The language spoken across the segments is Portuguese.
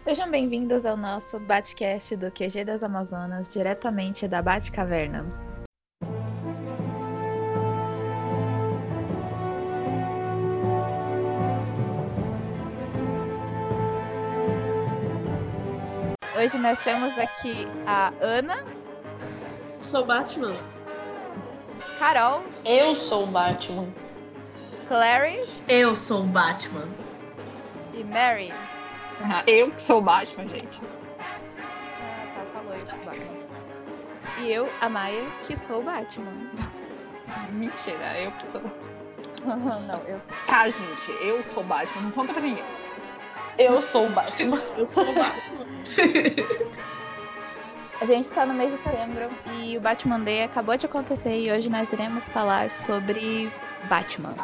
Sejam bem-vindos ao nosso Batcast do QG das Amazonas, diretamente da Batcaverna. Hoje nós temos aqui a Ana. Sou Batman. Carol. Eu sou o Batman. Clarice. Eu sou o Batman. E Mary. Eu que sou o Batman, gente. Falou isso, Batman. E eu, a Maia, que sou o Batman. Mentira, eu que sou. Não, eu. Tá, gente, eu sou o Batman, não conta pra ninguém. Eu sou o Batman. Eu sou o Batman. A gente tá no mês de setembro e o Batman Day acabou de acontecer e hoje nós iremos falar sobre Batman.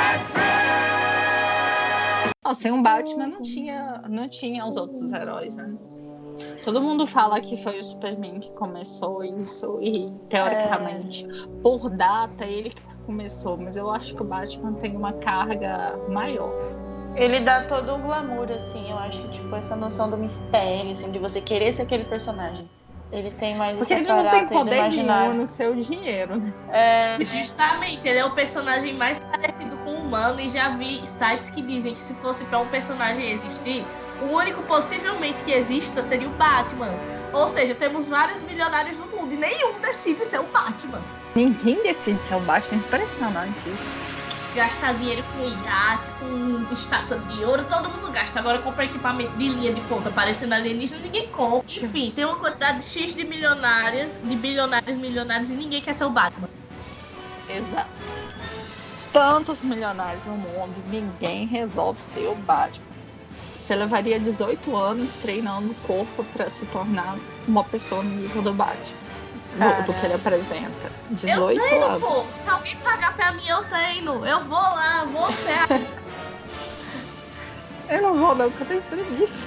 Sem um Batman não tinha os outros heróis, né? Todo mundo fala que foi o Superman que começou isso e, teoricamente, por data, ele que começou. Mas eu acho que o Batman tem uma carga maior. Ele dá todo o glamour, assim, eu acho, tipo, essa noção do mistério, assim, de você querer ser aquele personagem. Ele tem mais porque esse ele não tem caráter poder imaginário. nenhum no seu dinheiro, né? Justamente, ele é o personagem mais parecido com o humano e já vi sites que dizem que se fosse para um personagem existir, o único possivelmente que exista seria o Batman. Ou seja, temos vários milionários no mundo e nenhum decide ser o Batman. Ninguém decide ser o Batman, impressionante isso. Gastar dinheiro com iate, com estátua de ouro, todo mundo gasta. Agora compra equipamento de linha de ponta parecendo alienígena, ninguém compra. Enfim, tem uma quantidade X de milionários, milionários e ninguém quer ser o Batman. Exato. Tantos milionários no mundo, ninguém resolve ser o Batman. Você levaria 18 anos treinando o corpo para se tornar uma pessoa no nível do Batman. Do que ele apresenta. 18 eu treino, anos. Pô. Se alguém pagar pra mim, eu treino. Eu vou lá, vou ser. Eu não vou não, porque eu tenho preguiça.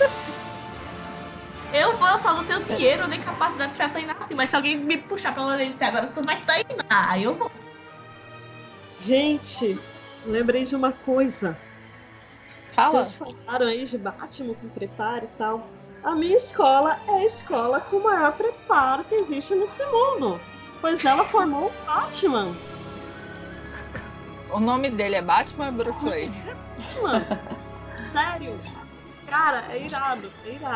Eu só não tenho dinheiro nem capacidade pra treinar assim. Mas se alguém me puxar pela orelha e disser, agora tu vai treinar, aí eu vou. Gente, lembrei de uma coisa. Fala. Vocês falaram aí de Batman com preparo e tal. A minha escola é a escola com o maior preparo que existe nesse mundo. Pois ela formou o Batman. O nome dele é Batman ou Bruce Wayne? Batman. Sério. Cara, é irado.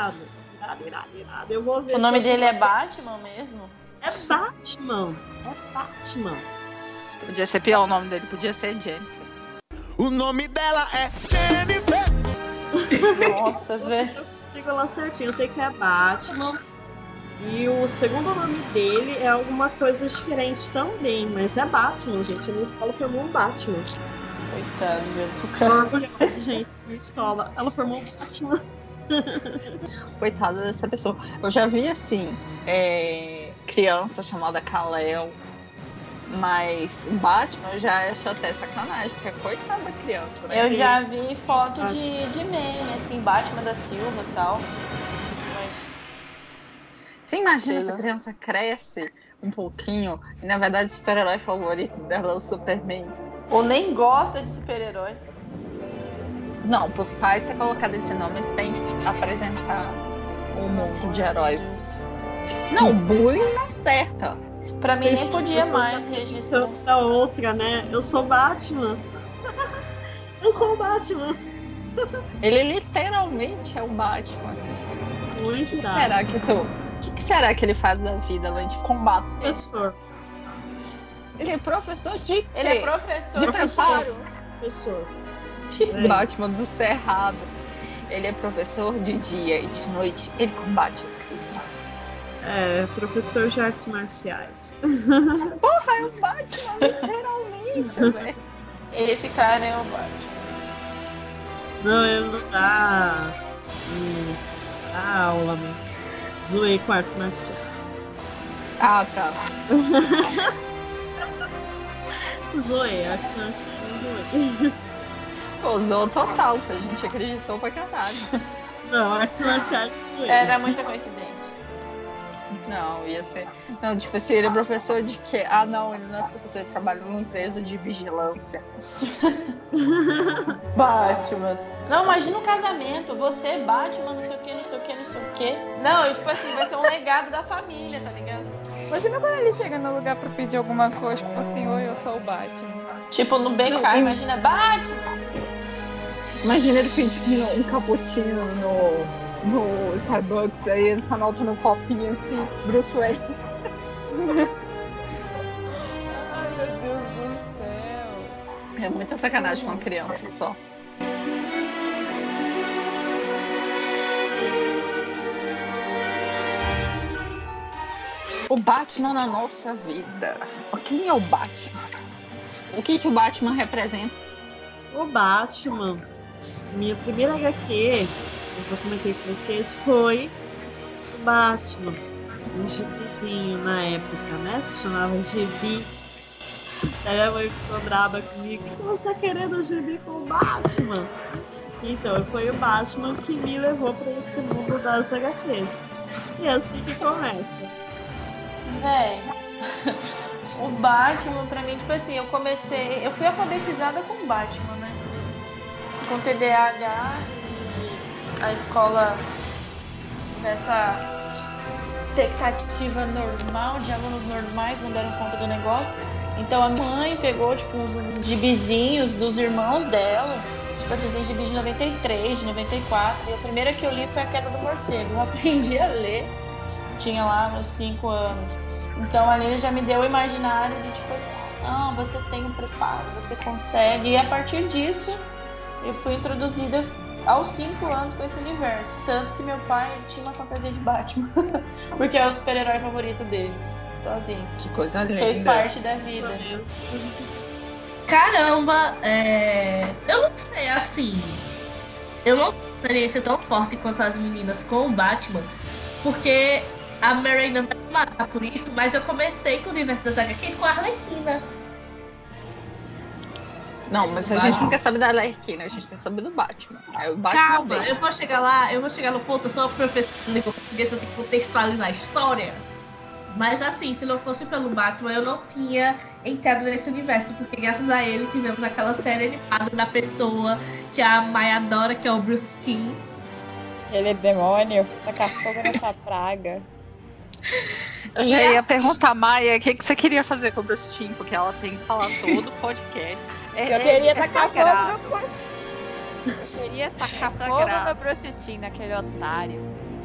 Eu vou ver. O nome dele é Batman mesmo? É Batman. Podia ser pior o nome dele, podia ser Jennifer. O nome dela é Jennifer. Nossa, velho. Chega lá certinho, eu sei que é Batman. E o segundo nome dele é alguma coisa diferente também, mas é Batman, gente. A minha escola formou um Batman. Coitado, velho. Tô orgulhosa, gente. Minha escola, ela formou um Batman. Coitada dessa pessoa. Eu já vi, assim, criança chamada Kal-El, mas Batman eu já acho até sacanagem, porque é coitada da criança, né? Eu já vi foto de meme, assim, Batman da Silva e tal. Mas... Você imagina se a criança cresce um pouquinho e, na verdade, o super-herói favorito dela é o Superman? Ou nem gosta de super-herói. Não, pros pais ter colocado esse nome, eles têm que apresentar um mundo de herói. Não, bullying não acerta. Pra mim nem podia mais registrar. A outra, né? Eu sou Batman. Eu sou o Batman. Ele literalmente é o Batman. O que será que ele faz da vida além de combater? Professor. Ele é professor de quê? Ele é professor. De preparo. Professor. Batman do Cerrado. Ele é professor de dia e de noite. Ele combate o crime. É, professor de artes marciais. Porra, é o Batman, literalmente, velho. Esse cara é o Batman. Não, ele não dá aula, mas zoei com artes marciais. Ah, tá. Zoei, artes marciais, zoei. Usou total, que a gente acreditou pra caralho. Não, artes marciais, zoei. Era muita coincidência. Não, ia ser. Não, tipo assim, ele é professor de quê? Ah, não, ele não é professor, ele trabalha numa empresa de vigilância. Batman. Não, imagina um casamento. Você, Batman, não sei o que, não sei o que, não sei o que. Não, tipo assim, vai ser um legado da família, tá ligado? Imagina quando ele chega no lugar pra pedir alguma coisa, tipo assim, oi, eu sou o Batman. Tipo, no BK, imagina, Batman. Imagina ele pedindo um cappuccino no Starbucks, aí eles anotam no copinho assim, Bruce Wayne. Ai, meu Deus do céu. É muita sacanagem com uma criança só. O Batman na nossa vida. Quem é o Batman? O que o Batman representa? O Batman, minha primeira HQ, que eu comentei com vocês, foi o Batman. Um gibizinho na época, né? Se chamava Gibi. Aí a mãe ficou brava comigo. O que você tá querendo gibi com o Batman? Então, foi o Batman que me levou para esse mundo das HQs. E é assim que começa. Véi, o Batman, pra mim, tipo assim, eu fui alfabetizada com o Batman, né? Com TDAH e a escola dessa expectativa normal, de alunos normais não deram conta do negócio. Então a minha mãe pegou, tipo, uns gibizinhos dos irmãos dela. Tipo assim, tem gibi de 93, de 94. E a primeira que eu li foi A Queda do Morcego. Eu aprendi a ler. Tinha lá meus 5 anos. Então ali ele já me deu o imaginário de tipo assim, não, você tem um preparo, você consegue. E a partir disso, eu fui introduzida aos 5 anos com esse universo. Tanto que meu pai tinha uma fantasia de Batman. Porque é o super-herói favorito dele. Então assim, Que coisa linda. fez parte da vida. Caramba, eu não sei, assim. Eu não tenho experiência tão forte quanto as meninas com o Batman, porque a Marina vai me matar por isso, mas eu comecei com o universo das HQs com a Arlequina. Não, mas a gente não quer saber da Arlequina, a gente quer saber do Batman. É o Batman. Calma, eu vou chegar lá, eu vou chegar no ponto, eu sou professor de língua portuguesa, eu tenho que contextualizar a história. Mas assim, se não fosse pelo Batman, eu não tinha entrado nesse universo, porque graças a ele tivemos aquela série animada da pessoa que a Mai adora, que é o Bruce Timm. Ele é demônio, tacar fogo nessa praga. Eu já ia perguntar, Maia, o que você queria fazer com o Bruce Timm? Porque ela tem que falar todo o podcast. Eu queria tacar sagrado. fogo no Eu queria tacar fogo sagrado. no Bruce Timm, naquele otário.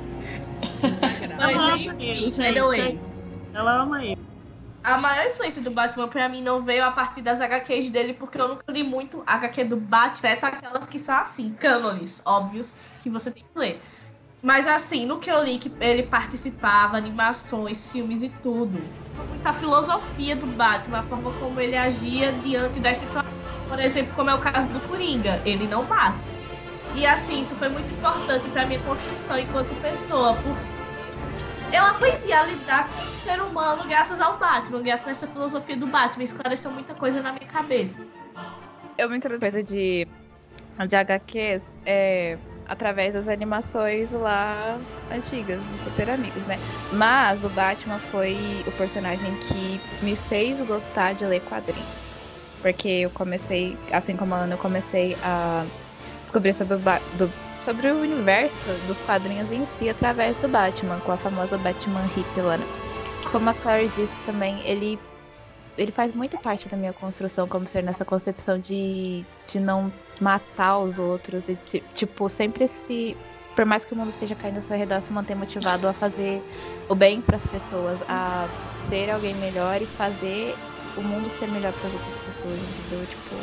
Ela ama ele, gente. Ela ama ele. A maior influência do Batman pra mim não veio a partir das HQs dele, porque eu nunca li muito HQ do Batman, exceto aquelas que são assim, cânones, óbvios, que você tem que ler. Mas assim, no que eu li, que ele participava, animações, filmes e tudo. Muita filosofia do Batman, a forma como ele agia diante das situações. Por exemplo, como é o caso do Coringa, ele não mata. E assim, isso foi muito importante pra minha construção enquanto pessoa, porque eu aprendi a lidar com o ser humano graças ao Batman, graças a essa filosofia do Batman. Esclareceu muita coisa na minha cabeça. Eu me introduzi coisa de HQs através das animações lá antigas, dos Super Amigos, né? Mas o Batman foi o personagem que me fez gostar de ler quadrinhos. Porque eu comecei, assim como a Ana, eu comecei a descobrir sobre o universo dos quadrinhos em si através do Batman, com a famosa Batman hippie lá. Como a Clary disse também, ele faz muito parte da minha construção como ser nessa concepção de não matar os outros e tipo, sempre por mais que o mundo esteja caindo ao seu redor, se manter motivado a fazer o bem para as pessoas, a ser alguém melhor e fazer o mundo ser melhor para as outras pessoas, entendeu? Tipo,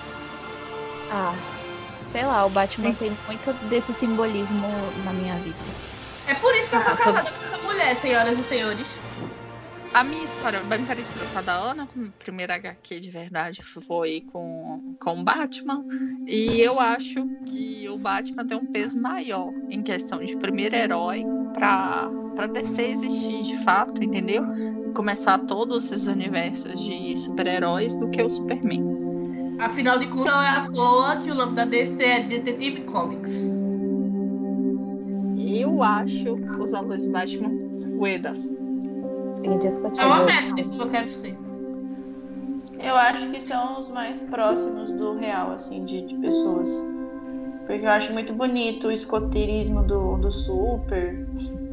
sei lá, o Batman tem muito desse simbolismo na minha vida. É por isso que eu sou casada com essa mulher, senhoras e senhores. A minha história bem parecida com a da Ana, como a primeira HQ de verdade foi com o Batman. E eu acho que o Batman tem um peso maior em questão de primeiro herói pra DC existir de fato, entendeu? Começar todos esses universos de super-heróis do que o Superman. Afinal de contas, não é à toa que o nome da DC é Detective Comics. Eu acho os alunos do Batman fuedas. Indiscutível. É uma meta que eu quero ser. Eu acho que são os mais próximos do real, assim, de pessoas. Porque eu acho muito bonito o escoteirismo do Super,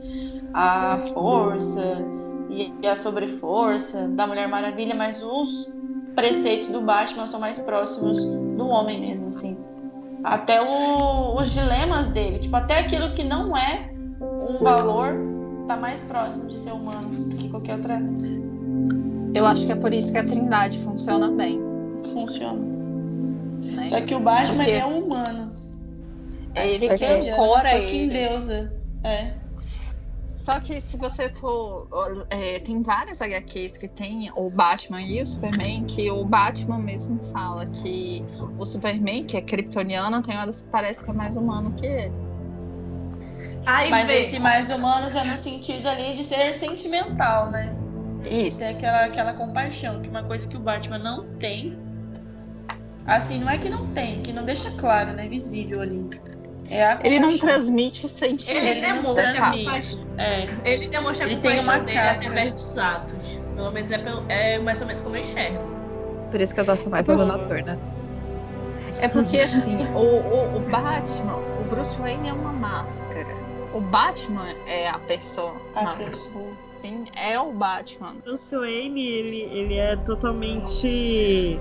a força e a sobreforça da Mulher Maravilha, mas os preceitos do Batman são mais próximos do homem mesmo, assim. Até os dilemas dele, tipo, até aquilo que não é um valor tá mais próximo de ser humano do que qualquer outra. Eu acho que é por isso que a Trindade funciona bem. Funciona. Né? Só que o Batman Porque ele é um humano. é ele Porque que ancora fucking ele. deusa. É. Só que se você for... tem várias HQs que tem o Batman e o Superman, que o Batman mesmo fala que o Superman, que é kryptoniano, tem horas que parece que é mais humano que ele. Aí Mas vem. esse mais humanos é no sentido ali de ser sentimental, né? Isso. Ter aquela compaixão, que é uma coisa que o Batman não tem. Assim, não é que não tem, que não deixa claro, né? Visível ali. É a Ele não compaixão. transmite sentimento. Ele não demonstra transmite. compaixão. É. Ele demonstra Ele tem compaixão uma dele casca. através dos atos. Pelo menos é mais ou menos como eu enxergo. Por isso que eu gosto mais da Noturna. É porque, assim, o Batman, o Bruce Wayne é uma máscara. O Batman é a pessoa. A Não, pessoa. sim, é o Batman. Bruce Wayne, ele é totalmente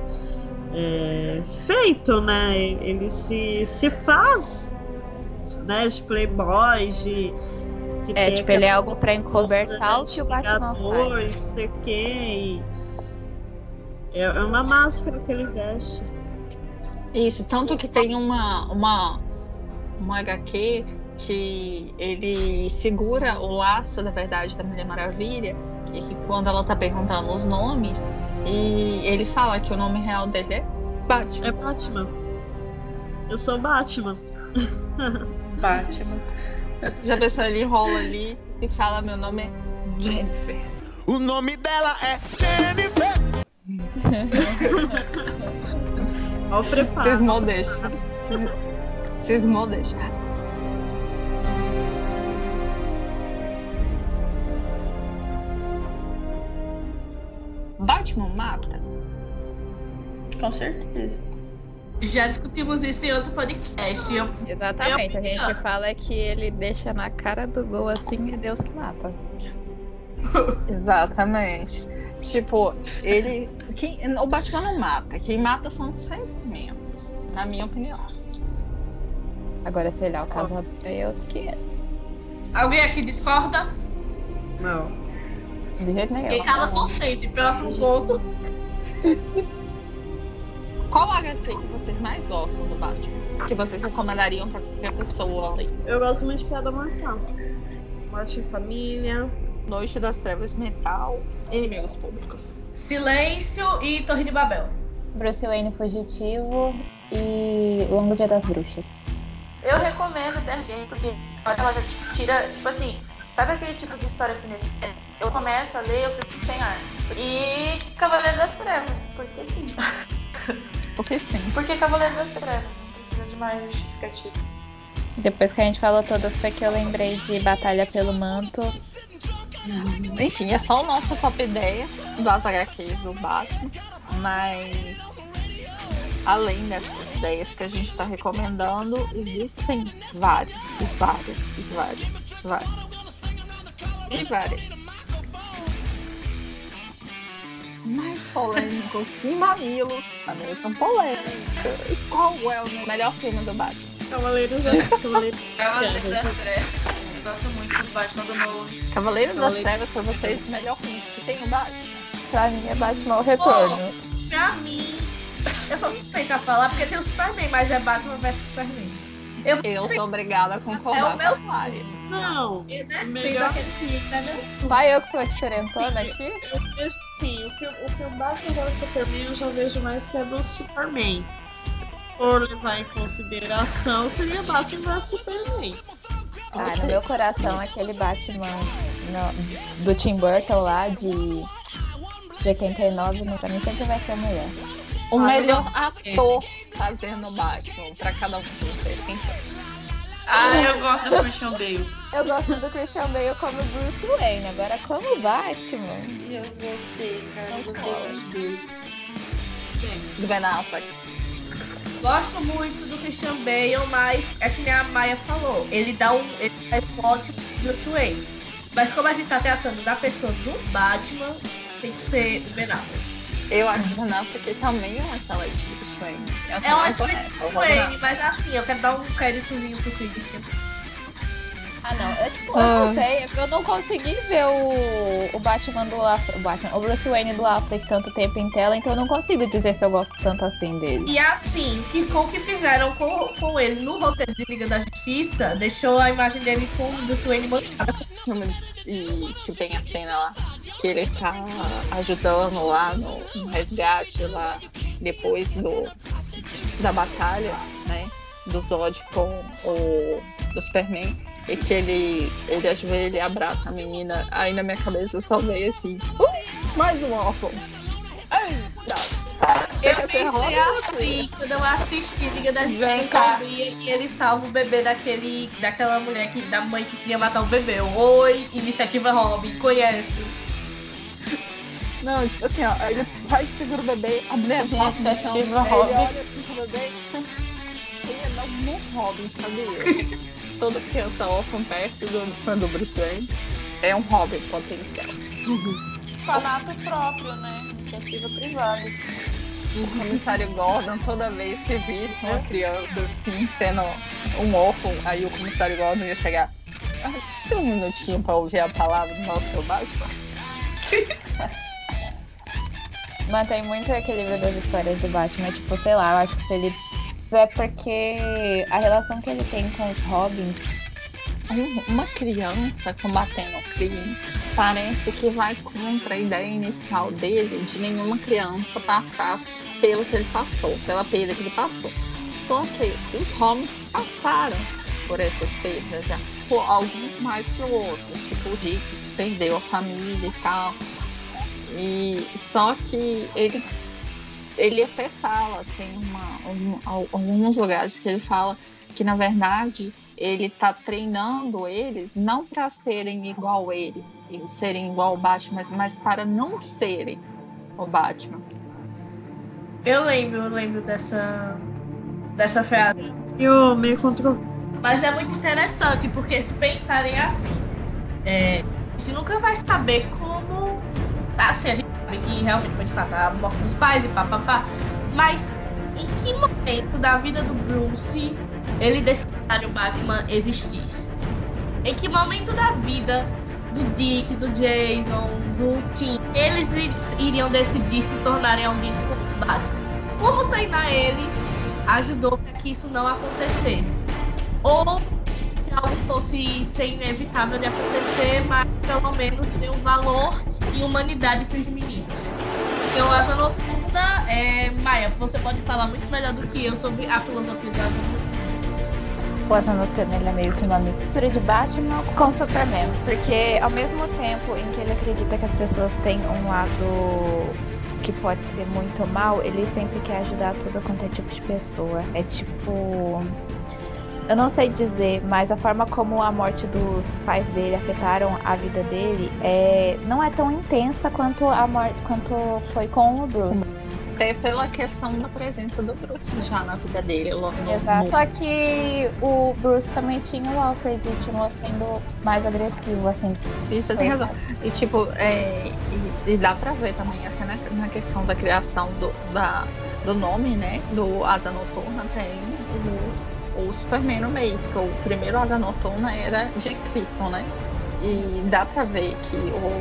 feito, né? Ele se faz, né? De playboy, de ter Tipo, ele é aquela algo pra encobertar o que o Batman Vingador, faz. não sei o quê. É uma máscara que ele veste. Isso, tanto que tem uma HQ que ele segura o laço da verdade da Mulher Maravilha, e que quando ela tá perguntando os nomes, e ele fala que o nome real dele é Batman. É Batman. Eu sou Batman. Batman. Já pensou, ele enrola ali e fala: meu nome é Jennifer. O nome dela é Jennifer. Olha o preparo. Cismou deixa. Cismou deixa. Batman mata? Com certeza. Já discutimos isso em outro podcast. Exatamente, a gente fala que ele deixa na cara do gol assim, é Deus que mata. Exatamente. Tipo, o Batman não mata. Quem mata são os ferimentos, na minha opinião. Agora, sei lá, o caso é outros 500. Alguém aqui discorda? Não. De jeito nenhum. Quem cala consente, próximo ponto. Qual HQ que vocês mais gostam do Batman? Que vocês recomendariam pra qualquer pessoa ler? Eu gosto muito de Piada Mortal. Morte em Família. Noite das Trevas Metal, Inimigos Públicos. Silêncio e Torre de Babel. Bruce Wayne Fugitivo e Longo Dia das Bruxas. Eu recomendo também, porque ela já tira, tipo assim, sabe aquele tipo de história assim nesse? Eu começo a ler, eu fico sem ar. E Cavaleiro das Trevas, porque sim. Porque sim. Porque Cavaleiro das Trevas, não precisa de mais justificativa. Depois que a gente falou todas, foi que eu lembrei de Batalha pelo Manto. Enfim, é só o nosso top 10 das HQs do Batman. Mas, além dessas 10 que a gente está recomendando, existem várias, e várias, e várias, e várias. E várias. Mais polêmico que Mamilos. Mamilos são polêmicos. E qual é o melhor filme do Batman? Cavaleiros das Cavaleiro das Trevas. Eu gosto muito do Batman do Nolan. Cavaleiro das Trevas, pra vocês, o melhor filme que tem o Batman? Pra mim é Batman o Retorno. Pra mim, eu sou suspeita a falar porque tem o Superman, mas é Batman vs Superman. Eu sou obrigada a concordar É o meu com a Mari. Não. O Fez melhor aquele filme, né? Vai eu que sou a diferentona aqui? Eu vejo, sim, o filme Batman vs Superman eu já vejo mais que é do Superman. Por levar em consideração, seria Batman vs Superman. No meu coração, aquele Batman do Tim Burton lá, de 89, pra mim sempre vai ser o melhor. O melhor ator fazendo Batman, pra cada um de vocês, quem foi? Eu gosto do Christian Bale. Eu gosto do Christian Bale como Bruce Wayne. Agora, como Batman... Eu gostei, cara. Eu gostei dos dois. Do Ben Affleck. Gosto muito do Christian Bale, mas é que nem a Maia falou. Ele dá um ótimo Bruce Wayne. Mas como a gente tá tratando da pessoa do Batman, tem que ser o Ben Affleck. Eu acho que o Ben Affleck também é um excelente Bruce Wayne. É um excelente Bruce Wayne, mas assim, eu quero dar um créditozinho pro Christian. Ah, não. Eu não sei, é porque eu não consegui ver o Batman do Affleck, o Bruce Wayne do Affleck tanto tempo em tela, então eu não consigo dizer se eu gosto tanto assim dele. E assim, o que fizeram com ele no roteiro de Liga da Justiça, deixou a imagem dele com o Bruce Wayne manchada. E tem a cena lá que ele tá ajudando lá no resgate lá depois da batalha, né? Do Zod com do Superman. E que ele ajoelha e abraça a menina. Aí na minha cabeça só veio assim, mais um órfão. Eu pensei assim, quando eu assisti Liga da Justiça, e ele salva o bebê daquela mulher, da mãe que queria matar o bebê. Oi, Iniciativa Robin, conhece? Não, tipo assim, ó, ele vai segura o bebê, a mulher volta no chão, ele olha assim pro bebê, ele ia dar um Robin, sabia? Toda criança órfã perto do Bruce Wayne é um Robin potencial. Fanato próprio, né? Iniciativa privada. O comissário Gordon, toda vez que visse uma criança assim, sendo um órfão, aí o comissário Gordon ia chegar. Espera um minutinho pra ouvir a palavra do nosso Batman. Mantém muito o equilíbrio das histórias do Batman. Tipo, sei lá, eu acho que se ele... É porque a relação que ele tem com os Robins, uma criança combatendo o crime, parece que vai contra a ideia inicial dele de nenhuma criança passar pelo que ele passou, pela perda que ele passou. Só que os Robins passaram por essas perdas já, por alguns mais que outros, tipo o Dick perdeu a família e tal. E só que ele até fala, tem alguns lugares que ele fala que, na verdade, ele tá treinando eles não para serem igual ele, e serem igual o Batman, mas para não serem o Batman. Eu lembro dessa frase. Eu meio controverso. Mas é muito interessante, porque se pensarem assim, a gente nunca vai saber como... Assim, a gente sabe que realmente foi de fato a morte dos pais e papapá, mas em que momento da vida do Bruce ele decidiu o Batman existir? Em que momento da vida do Dick, do Jason, do Tim, eles iriam decidir se tornarem alguém como o Batman? Como treinar eles ajudou para que isso não acontecesse? Ou que algo fosse ser inevitável de acontecer, mas pelo menos ter um valor e humanidade para os meninos. Então, Asa Noturna, Maia, você pode falar muito melhor do que eu sobre a filosofia da Asa Noturna. O Asa Noturna, ele é meio que uma mistura de Batman com Superman, porque ao mesmo tempo em que ele acredita que as pessoas têm um lado que pode ser muito mal, ele sempre quer ajudar tudo quanto é tipo de pessoa. É tipo... Eu não sei dizer, mas a forma como a morte dos pais dele afetaram a vida dele não é tão intensa quanto a morte, quanto foi com o Bruce. É pela questão da presença do Bruce já na vida dele. Exato. Só que o Bruce também tinha o Alfred e continuou sendo mais agressivo, assim. Isso, você tem razão. E tipo, e dá pra ver também, até na questão da criação do nome, né? Do Asa Noturna, tem o Superman no meio, porque o primeiro Asa Noturna era de Krypton, né? E dá pra ver que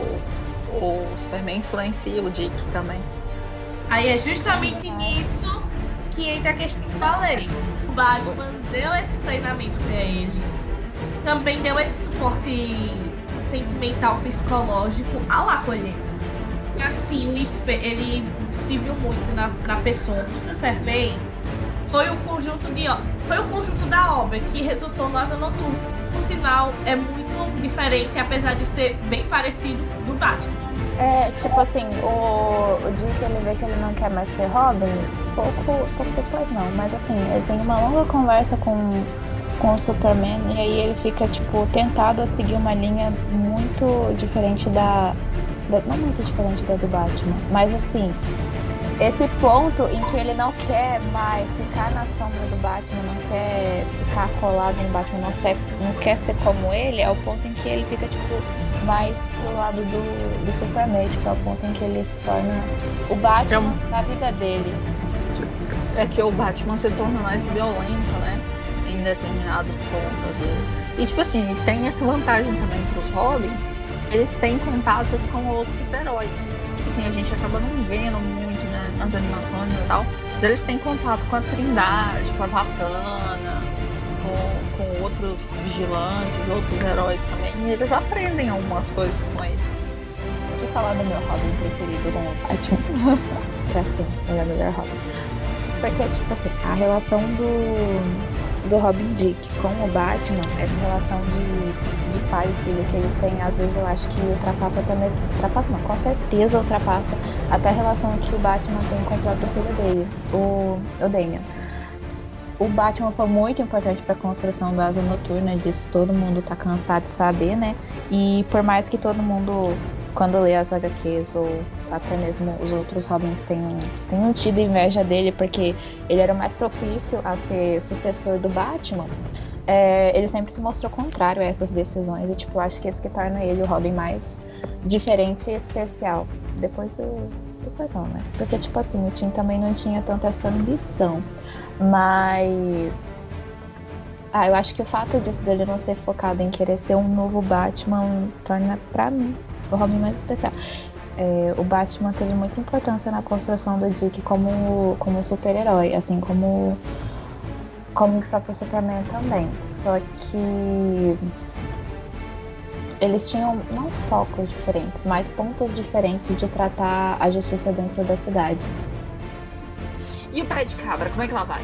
o Superman influencia o Dick também. Aí é justamente nisso que entra a questão da lei. O Batman deu esse treinamento pra ele, também deu esse suporte sentimental, psicológico ao acolher. Assim, ele se viu muito na pessoa do Superman. Foi o conjunto da obra que resultou no Asa Noturna. Por sinal, é muito diferente, apesar de ser bem parecido do Batman. Tipo assim, o Dick, ele vê que ele não quer mais ser Robin, pouco depois não, mas assim, ele tem uma longa conversa com com o Superman, e aí ele fica, tipo, tentado a seguir uma linha muito diferente não muito diferente da do Batman, mas assim, esse ponto em que ele não quer mais ficar na sombra do Batman, não quer ficar colado no Batman, não quer ser como ele, é o ponto em que ele fica, tipo, mais pro lado do Superman, tipo, é o ponto em que ele se torna o Batman na vida dele. É que o Batman se torna mais violento, né? Em determinados pontos. E tipo assim, tem essa vantagem também pros Robins, eles têm contatos com outros heróis. Tipo assim, a gente acaba não vendo muito, né, nas animações e tal, mas eles têm contato com a Trindade, com a Zatanna, com outros vigilantes, outros heróis também, e eles aprendem algumas coisas com eles. O que falar do meu Robin preferido, né? Batman. Pra ser o melhor Robin. Porque, tipo assim, a relação do Robin Dick com o Batman, essa relação de pai e filho que eles têm, às vezes eu acho que com certeza ultrapassa até a relação que o Batman tem com o próprio filho dele, o Damian. O Batman foi muito importante para a construção da Asa Noturna, disso todo mundo tá cansado de saber, né? E por mais que todo mundo, quando lê as HQs ou até mesmo os outros Robins tenham tido inveja dele porque ele era o mais propício a ser sucessor do Batman, ele sempre se mostrou contrário a essas decisões e, tipo, acho que isso que torna ele o Robin mais diferente e especial. Depois não, né? Porque, tipo assim, o Tim também não tinha tanta essa ambição. Mas eu acho que o fato disso dele não ser focado em querer ser um novo Batman torna, pra mim, o Robin mais especial. O Batman teve muita importância na construção do Dick como super-herói, assim como o próprio Superman também. Só que eles tinham não focos diferentes, mas pontos diferentes de tratar a justiça dentro da cidade. E o pé de cabra, como é que ela vai?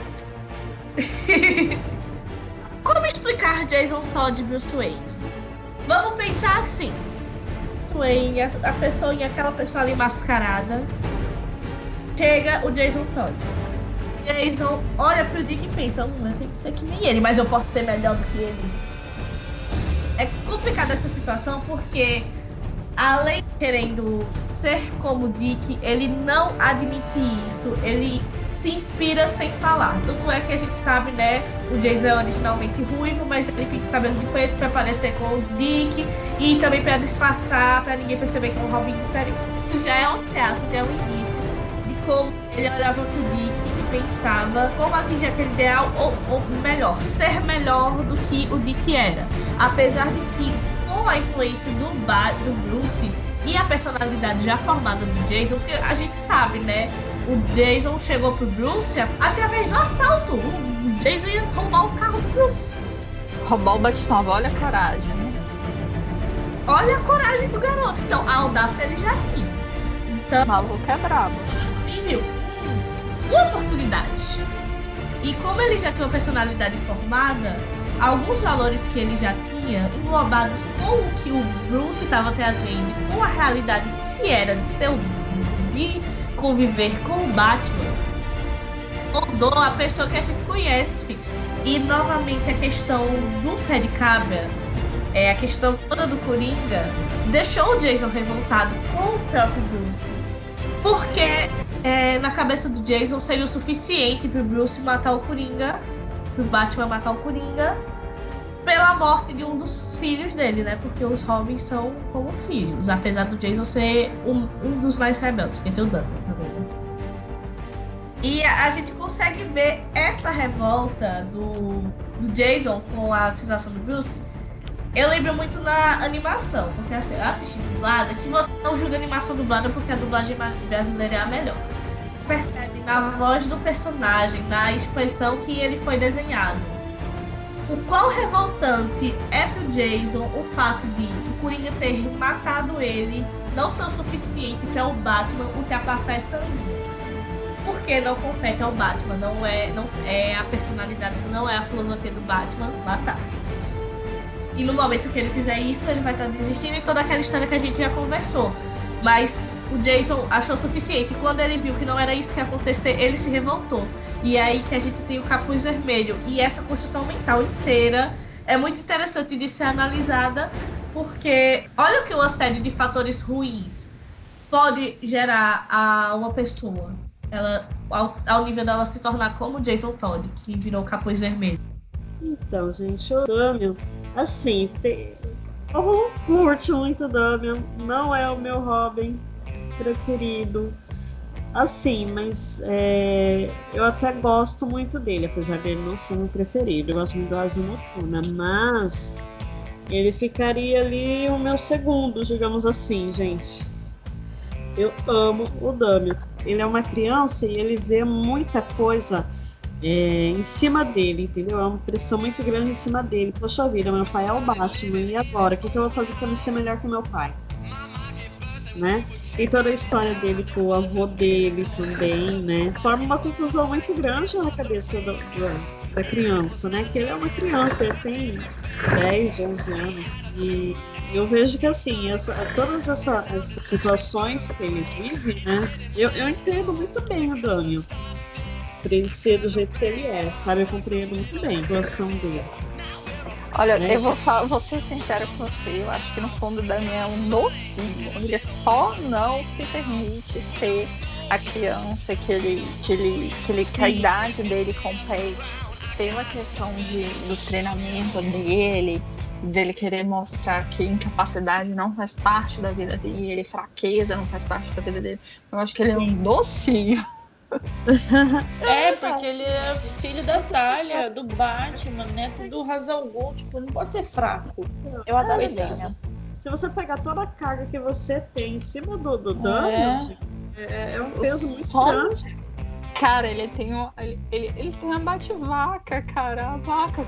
Como explicar Jason Todd e Bruce Wayne? Vamos pensar assim. Bruce Wayne, aquela pessoa ali mascarada. Chega o Jason Todd. Jason olha pro Dick e pensa, eu tenho que ser que nem ele, mas eu posso ser melhor do que ele. É complicada essa situação porque, além de querendo ser como Dick, ele não admite isso. Ele se inspira sem falar. Tanto é que a gente sabe, né? O Jason é originalmente ruivo, mas ele pinta o cabelo de preto pra parecer com o Dick e também pra disfarçar, pra ninguém perceber que é um Robin diferente. Isso já é um traço, já é um início de como ele olhava pro Dick e pensava como atingir aquele ideal, ou melhor, ser melhor do que o Dick era. Apesar de que, com a influência do Bruce e a personalidade já formada do Jason, porque a gente sabe, né? O Jason chegou pro Bruce através do assalto. O Jason ia roubar o carro do Bruce. Roubar o Batmóvel, olha a coragem, né? Olha a coragem do garoto. Então, a audácia ele já tinha. Então, o maluco é brabo. Assim, viu? Uma oportunidade. E como ele já tinha uma personalidade formada, alguns valores que ele já tinha, englobados com o que o Bruce estava trazendo, com a realidade que era de conviver com o Batman, mudou a pessoa que a gente conhece. E novamente a questão do pé de cabra, a questão toda do Coringa, deixou o Jason revoltado com o próprio Bruce. Porque na cabeça do Jason seria o suficiente pro Bruce matar o Coringa, pro Batman matar o Coringa, pela morte de um dos filhos dele, né? Porque os Robins são como filhos, apesar do Jason ser um dos mais rebeldes, que tem o Dano também. E a gente consegue ver essa revolta do Jason com a situação do Bruce. Eu lembro muito na animação, porque assim, eu assisti dublada, que você não julga a animação dublada porque a dublagem brasileira é a melhor. Percebe na voz do personagem, na expressão que ele foi desenhado. O quão revoltante é pro Jason o fato de o Coringa ter matado ele não ser o suficiente para o Batman ultrapassar essa linha. Porque não compete ao Batman, não é a personalidade, não é a filosofia do Batman matar. E no momento que ele fizer isso, ele vai estar desistindo e toda aquela história que a gente já conversou. Mas o Jason achou suficiente. E quando ele viu que não era isso que ia acontecer, ele se revoltou. E é aí que a gente tem o Capuz Vermelho. E essa construção mental inteira é muito interessante de ser analisada, porque olha o que uma série de fatores ruins pode gerar a uma pessoa. Ela, ao nível dela se tornar como Jason Todd, que virou o Capuz Vermelho. Então, gente, o Damian, assim, eu não curto muito o Damian, não é o meu Robin preferido. Assim, mas eu até gosto muito dele, apesar dele não ser o meu preferido. Eu gosto muito do Asa Noturna, mas ele ficaria ali o meu segundo, digamos assim, gente. Eu amo o Damian. Ele é uma criança e ele vê muita coisa em cima dele, entendeu? É uma pressão muito grande em cima dele. Poxa vida, meu pai é o Batman, e agora? O que eu vou fazer para me ser melhor que meu pai? Né? E toda a história dele com o avô dele também, né? Forma uma confusão muito grande na cabeça da criança, né? Que ele é uma criança, ele tem 10, 11 anos. E eu vejo que, assim, todas essas situações que ele vive, né? Eu entendo muito bem o Damian. Pra ele ser do jeito que ele é, sabe? Eu compreendo muito bem a situação dele. Olha, eu vou ser sincera com você, eu acho que no fundo da minha é um docinho. Ele só não se permite ser a criança que a idade dele compete pela questão do treinamento dele querer mostrar que incapacidade não faz parte da vida dele, fraqueza não faz parte da vida dele. Eu acho que ele é um docinho. Porque ele é filho da Talia, do Batman, neto do Ra's al Ghul, tipo, não pode ser fraco. Eu adoro Pois é. ele. Se você pegar toda a carga que você tem em cima do Damian, é um peso muito grande. Cara, ele tem uma bate-vaca, cara. A vaca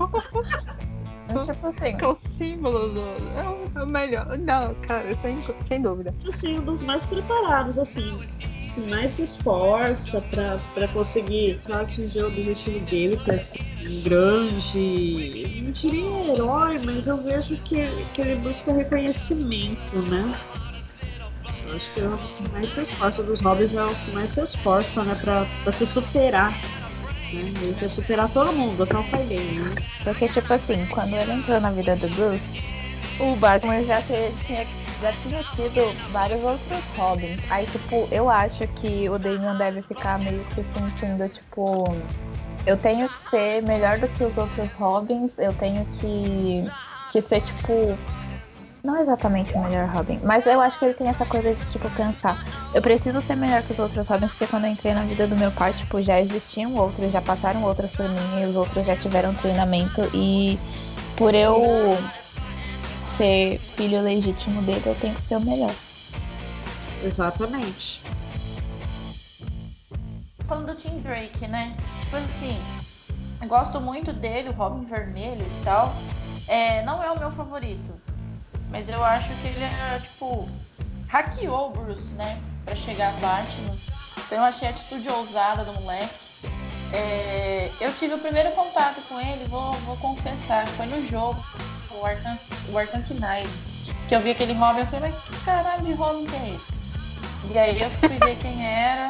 Tipo assim, com o símbolo é o melhor. Não, cara, sem dúvida. Assim, um dos mais preparados, assim, que mais se esforça pra conseguir atingir o objetivo dele, que é ser um grande, não diria herói, mas eu vejo que ele busca reconhecimento, né? Eu acho que é o que mais se esforça dos Robins, é o que mais se esforça, né, pra se superar. Ele quer superar todo mundo, até o pai dele, né? porque tipo assim, quando ele entrou na vida do Bruce, o Batman já tinha tido vários outros Robins. Aí, tipo, eu acho que o Damian deve ficar meio se sentindo, tipo, eu tenho que ser melhor do que os outros Robins, eu tenho que ser, tipo, não exatamente o melhor Robin, mas eu acho que ele tem essa coisa de, tipo, pensar, eu preciso ser melhor que os outros Robins, porque quando eu entrei na vida do meu pai, tipo, já existiam outros, já passaram outros por mim, e os outros já tiveram treinamento, e por eu ser filho legítimo dele, eu tenho que ser o melhor. Exatamente. Falando do Tim Drake, né? Tipo assim, eu gosto muito dele, o Robin Vermelho e tal. Não é o meu favorito, mas eu acho que ele tipo, hackeou o Bruce, né? Pra chegar no Batman. Então eu achei a atitude ousada do moleque. Eu tive o primeiro contato com ele, vou confessar, foi no jogo, o Arkham Knight, que eu vi aquele Robin, eu falei, mas que caralho de Robin que é esse? E aí eu fui ver quem era.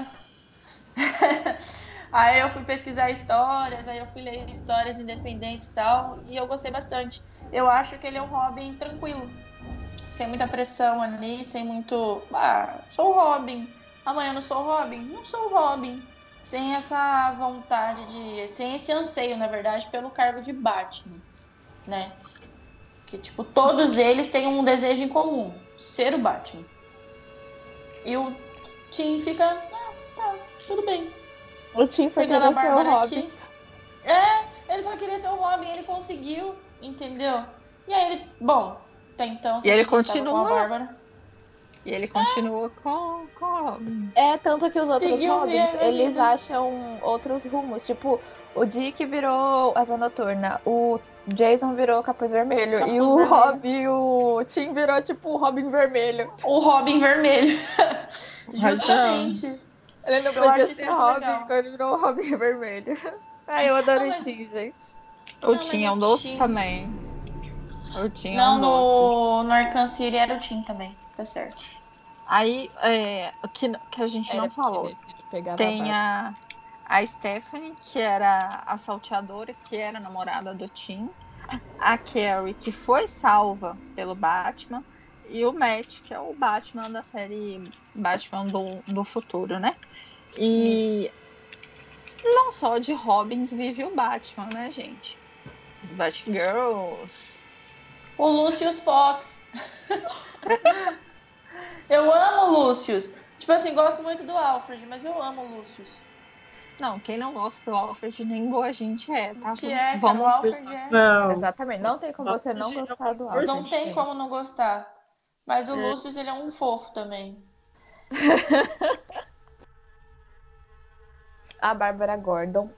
Aí eu fui pesquisar histórias, aí eu fui ler histórias independentes e tal, e eu gostei bastante. Eu acho que ele é um Robin tranquilo, sem muita pressão ali, sem muito... sou o Robin. Amanhã eu não sou o Robin? Não sou o Robin. Sem essa vontade sem esse anseio, na verdade, pelo cargo de Batman, né? Que, tipo, todos eles têm um desejo em comum, ser o Batman. E o Tim fica, tá, tudo bem. O Tim foi Pegando a querer ser o Bárbara Robin. aqui. Ele só queria ser o Robin, ele conseguiu, entendeu? E aí ele, bom, até então... E ele estava continua. com a Bárbara. E ele continua com a Robin. Tanto que os outros Seguiu Robins, mesmo, eles né? acham outros rumos. Tipo, o Dick virou Asa Noturna, o Jason virou Capuz Vermelho, Capuz e o Vermelho. Robin, o Tim virou, tipo, o Robin Vermelho. O Robin Vermelho. Justamente. Ele não Eu podia acho isso ser muito Robin, legal. então ele virou o Robin Vermelho. Eu adoro Não, o mas- Tim, gente. O Não, Tim mas é um o doce Tim- também. O Tim é Não, um doce. no Arkham City era o Tim também, tá certo. Aí, que a gente não falou. Tem a Stephanie, que era a salteadora, que era namorada do Tim. A Carrie, que foi salva pelo Batman. E o Matt, que é o Batman da série Batman do futuro, né? E não só de Robins vive o Batman, né, gente? Os Batgirls. O Lucius Fox. Eu amo o Lucius. Tipo assim, gosto muito do Alfred, mas eu amo o Lucius. Não, quem não gosta do Alfred, nem boa gente é, tá? Que é, cara, o Alfred é. Não. Exatamente. Não tem como você não gostar do Alfred. Não tem como não gostar. Mas o Lucius, ele é um fofo também. A Bárbara Gordon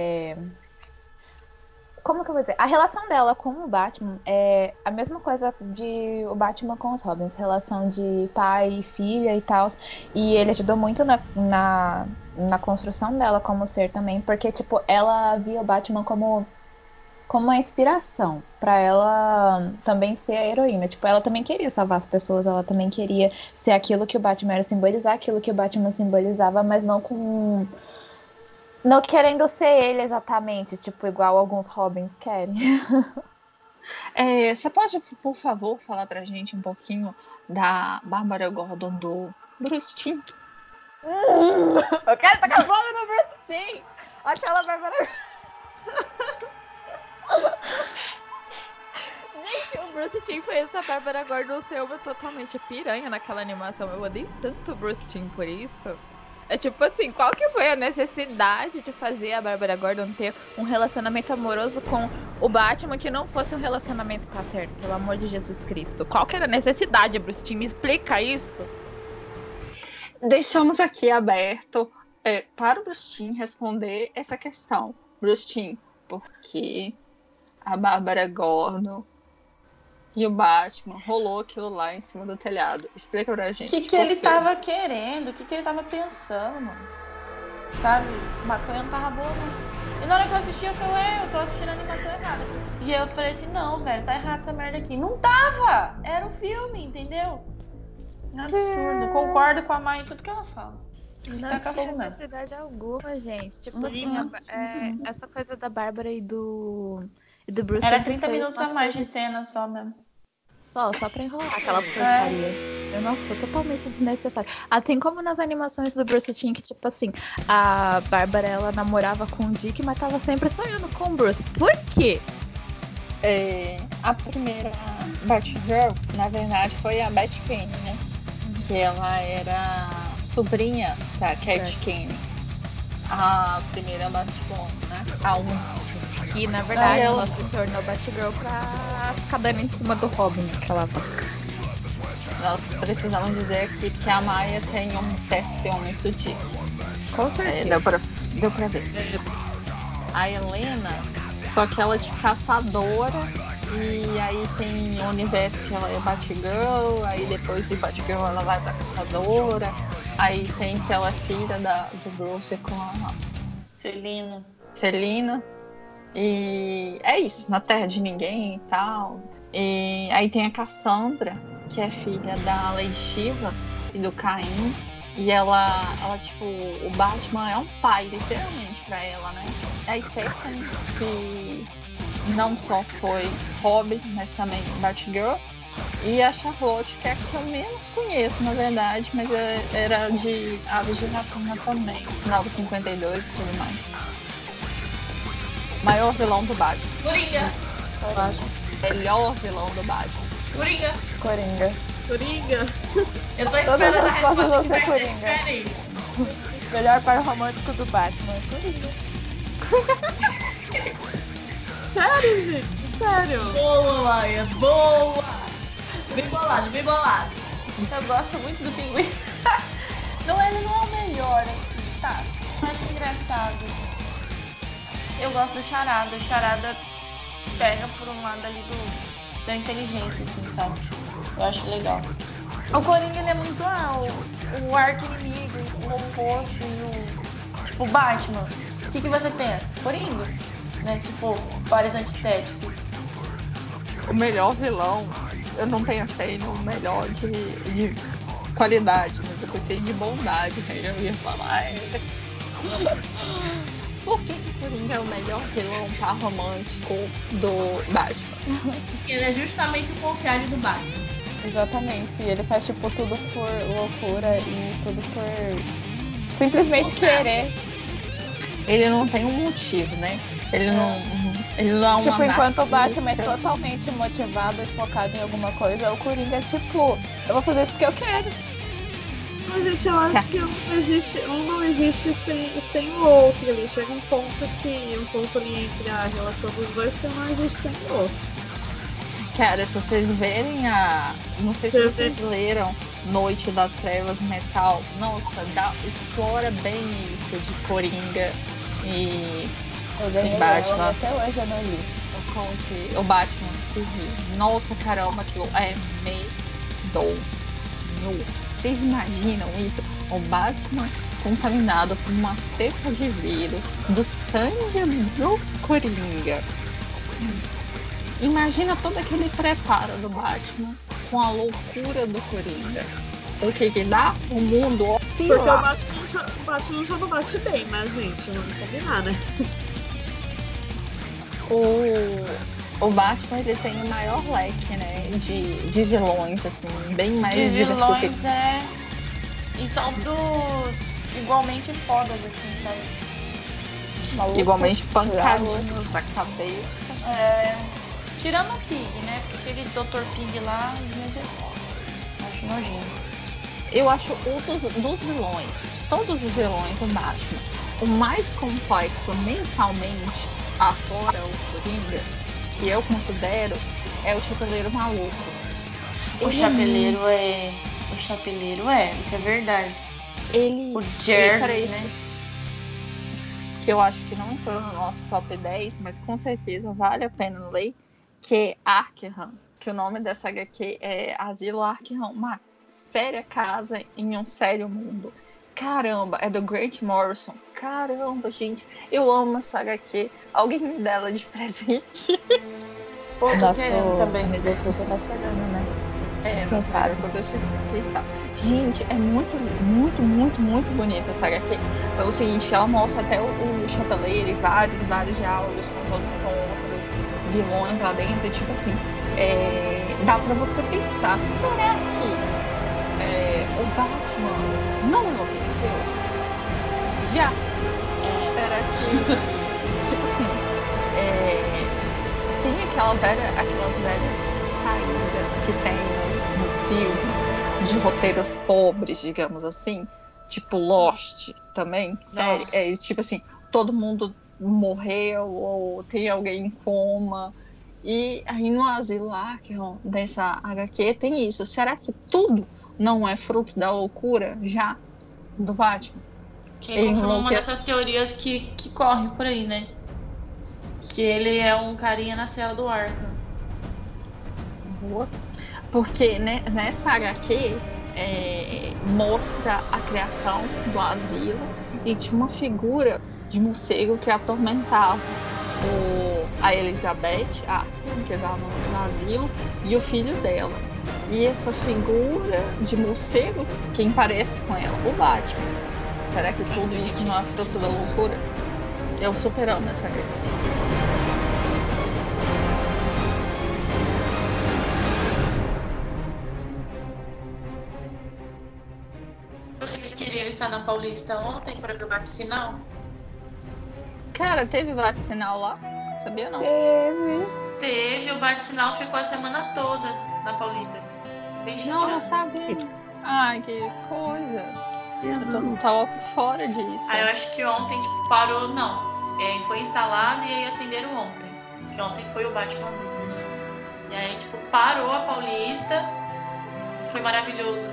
Como que eu vou dizer? A relação dela com o Batman é a mesma coisa de o Batman com os Robins. Relação de pai e filha e tal. E ele ajudou muito na construção dela como ser também. Porque, tipo, ela via o Batman como uma inspiração pra ela também ser a heroína. Tipo, ela também queria salvar as pessoas. Ela também queria ser aquilo que o Batman era, simbolizar aquilo que o Batman simbolizava. Mas não querendo ser ele exatamente, tipo, igual alguns Robins querem. Você pode, por favor, falar pra gente um pouquinho da Bárbara Gordon do Bruce Timm? Eu quero tacar fogo no Bruce Timm! Aquela Bárbara... Gente, o Bruce Timm fez a Bárbara Gordon ser uma totalmente piranha naquela animação. Eu odeio tanto o Bruce Timm por isso. É tipo assim, qual que foi a necessidade de fazer a Bárbara Gordon ter um relacionamento amoroso com o Batman que não fosse um relacionamento paterno, pelo amor de Jesus Cristo? Qual que era a necessidade, Bruce Timm? Me explica isso. Deixamos aqui aberto para o Bruce Timm responder essa questão. Bruce Timm, por que a Bárbara Gordon e o Batman rolou aquilo lá em cima do telhado? Explica pra gente. O que ele tava querendo? O que ele tava pensando, mano? Sabe? Maconha não tava boa, não. E na hora que eu assisti, eu falei, eu tô assistindo a animação errada. E eu falei assim, não, velho, tá errado essa merda aqui. Não tava! Era o filme, entendeu? Absurdo. Concordo com a Mai em tudo que ela fala. Não tinha necessidade alguma, gente. Tipo assim, essa coisa da Bárbara e do Bruce. Era 30 minutos a mais de cena só mesmo. Só pra enrolar aquela porcaria. Nossa, totalmente desnecessário. Assim como nas animações do Bruce Timm, que tipo assim, a Bárbara, ela namorava com o Dick, mas tava sempre sonhando com o Bruce. Por quê? A primeira Batgirl, na verdade, foi a Bat Kane, né? Que ela era sobrinha da Cat Kane. A primeira Batwoman, né? A única. Que na verdade ela se tornou Batgirl pra ficar dando em cima do Robin naquela vaca. Nós precisamos dizer aqui que a Maia tem um certo ciúme do Dick. Com certeza. Deu pra ver. A Helena, só que ela é de caçadora. E aí tem o universo que ela é Batgirl. Aí depois de Batgirl ela vai pra caçadora. Aí tem que ela é filha do Bruce com a Selina. E é isso, na Terra de Ninguém e tal. E aí tem a Cassandra, que é filha da Lady Shiva e do Caim. E ela, tipo, o Batman é um pai, literalmente, pra ela, né? A Stephanie, que não só foi Robin, mas também Batgirl. E a Charlotte, que é a que eu menos conheço, na verdade, mas era de Aves de Rapina também. 952 e tudo mais. Maior vilão do Batman. Coringa. Melhor vilão do Batman. Coringa. Eu tô Todas esperando a as resposta vão que ser vai ser Coringa. diferente. Melhor par romântico do Batman. Coringa. Sério, gente? Sério? Boa, Maia, boa. Bem bolado. Eu gosto muito do Pinguim. Ele não é o melhor, assim, sabe? Eu acho engraçado. Eu gosto do Charada. O Charada pega por um lado ali da inteligência, assim, sabe? Eu acho legal. O Coringa, ele é muito o arqui-inimigo, o oposto e tipo, Batman. O que você pensa? Coringa, né? Se for vários antitéticos. O melhor vilão, eu não pensei no melhor de qualidade, mas eu pensei de bondade, né? Eu ia falar. Por que o Coringa é o melhor vilão par romântico do Batman? Porque ele é justamente o contrário do Batman. Exatamente. E ele faz, tipo, tudo por loucura e tudo por simplesmente querer. Ele não tem um motivo, né? Ele não é um Tipo, enquanto o anarquista. Batman é totalmente motivado e focado em alguma coisa, o Coringa é tipo, eu vou fazer isso porque eu quero. Mas gente, eu acho que um não existe sem o outro ali. Chega um ponto ali entre a relação dos dois que não existe sem o outro. Cara, se vocês verem não sei se vocês leram Noite das Trevas Metal. Nossa, explora bem isso de Coringa e Eu ganhei os Batman. ela, até hoje eu não li. O Batman civil. Nossa, caramba, aquilo é medonho. Vocês imaginam isso? O Batman contaminado por uma cepa de vírus do sangue do Coringa. Imagina todo aquele preparo do Batman com a loucura do Coringa. O que dá? O mundo Porque o Batman já não bate bem, mas gente, vamos combinar, né? O Batman, ele tem o maior leque, né, de vilões, assim, bem mais De diversificado. vilões, E são dos igualmente fodas, assim, sabe? Maluco, Igualmente pancadinhos da cabeça. Tirando o Pig, né? Porque aquele Dr. Pig lá, desnecessário. Acho nojento. Eu acho dos vilões, de todos os vilões, o Batman, o mais complexo mentalmente, afora o Coringa, que eu considero, é o Chapeleiro Maluco. O Chapeleiro isso é verdade. Ele O Jervis, parece né? que eu acho que não entrou no nosso top 10, mas com certeza vale a pena ler, que é Arkham, que o nome dessa HQ é Asilo Arkham, uma séria casa em um sério mundo. Caramba, é do Grant Morrison. Caramba, gente, eu amo essa HQ. Alguém me dá ela de presente. Pô, tô Nosso querendo também. amigo oculto tá chegando, né? Quem sabe, quando eu cheguei, gente, é muito, muito, muito, muito bonita essa HQ. É o seguinte, ela mostra até o Chapeleiro e vários diálogos com outros vilões lá dentro. E, tipo assim, dá pra você pensar, será que o Batman não enlouqueceu? Já? Será que, tipo assim, tem aquelas velhas saídas que tem nos filmes de roteiros pobres, digamos assim, tipo Lost também, série, tipo assim, todo mundo morreu ou tem alguém em coma. E aí no Asilo Arkham dessa HQ tem isso. Será que tudo não é fruto da loucura já do Batman? Que confirma uma dessas teorias que corre por aí, né? Que ele é um carinha na cela do Arkham. Porque nessa HQ mostra a criação do asilo e tinha uma figura de morcego que atormentava a Elizabeth, que estava no asilo, e o filho dela. E essa figura de morcego, quem parece com ela? O Batman. Será que tudo isso não é fruto da loucura? Eu super amo essa HQ. Vocês queriam estar na Paulista ontem para ver o bate-sinal? Cara, teve bate-sinal lá? Sabia não? Teve, o bate-sinal ficou a semana toda na Paulista. Bem chateado. Não sabia. Ai, que coisa. Eu não tava fora disso. Eu acho que ontem, tipo, parou, não. Foi instalado e aí acenderam ontem. Que ontem foi o Batman. E aí, tipo, parou a Paulista. Foi maravilhoso.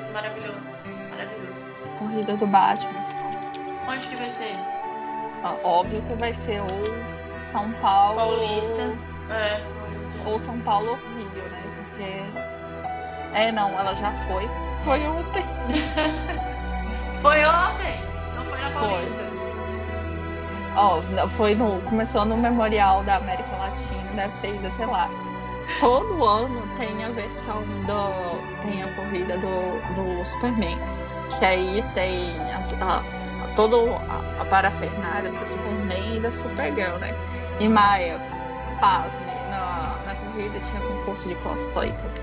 Corrida do Batman. Onde que vai ser? Óbvio que vai ser ou São Paulo. Paulista. Ou São Paulo ou Rio, né? Porque. Não, ela já foi. Foi ontem. Foi ontem? Não foi na Paulista? Começou no Memorial da América Latina, deve ter ido até lá. todo ano tem a versão tem a corrida do Superman. Que aí tem toda a parafernália do Superman e da Supergirl, né? E Maia, pasme, na corrida tinha concurso de cosplay também.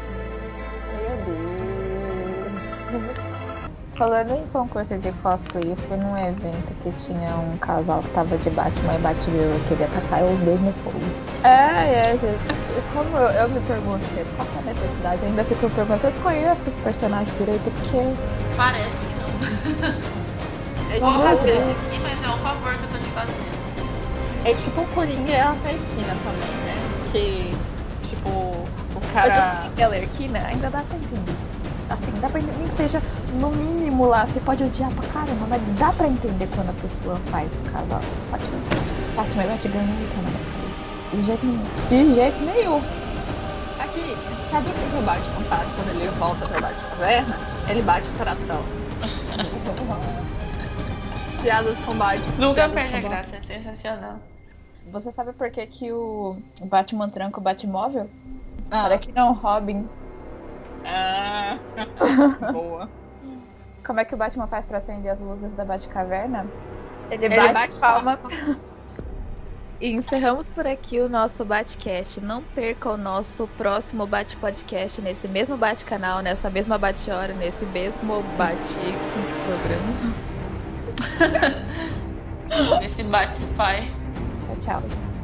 Meu Deus. Falando em concurso de cosplay, eu fui num evento que tinha um casal que tava de Batman e Batgirl e queria tacar os dois no fogo. Gente. Como eu me pergunto, qual que é a necessidade? Eu ainda fico perguntando, eu desconheço os personagens direito, porque... Parece que não. Vou fazer É isso aqui, mas é um favor que eu tô te fazendo. tipo o Coringa e a Arlequina também, né? Que, tipo, o cara... Eu tô Arlequina, ainda dá pra entender. Assim, dá pra entender, nem que seja no mínimo lá, você pode odiar pra caramba, mas dá pra entender quando a pessoa faz o casal. Só que Batman e Batgirl não tá na minha cabeça. De jeito nenhum. De jeito nenhum. Aqui, sabe o que o Batman faz quando ele volta pra Batcaverna? Ele bate o pratão. Piadas com Batman. Nunca Piadas perde com a graça, é sensacional. Você sabe por que o Batman tranca o Batmóvel? Para que não Robin. Boa. Como é que o Batman faz pra acender as luzes da Batcaverna? Ele Ele bate palma. E encerramos por aqui o nosso Batcast. Não perca o nosso próximo Bate-Podcast nesse mesmo Bate-Canal, nessa mesma Bate-Hora, nesse mesmo Bate-Programa. Esse bate-spy. Tchau, tchau.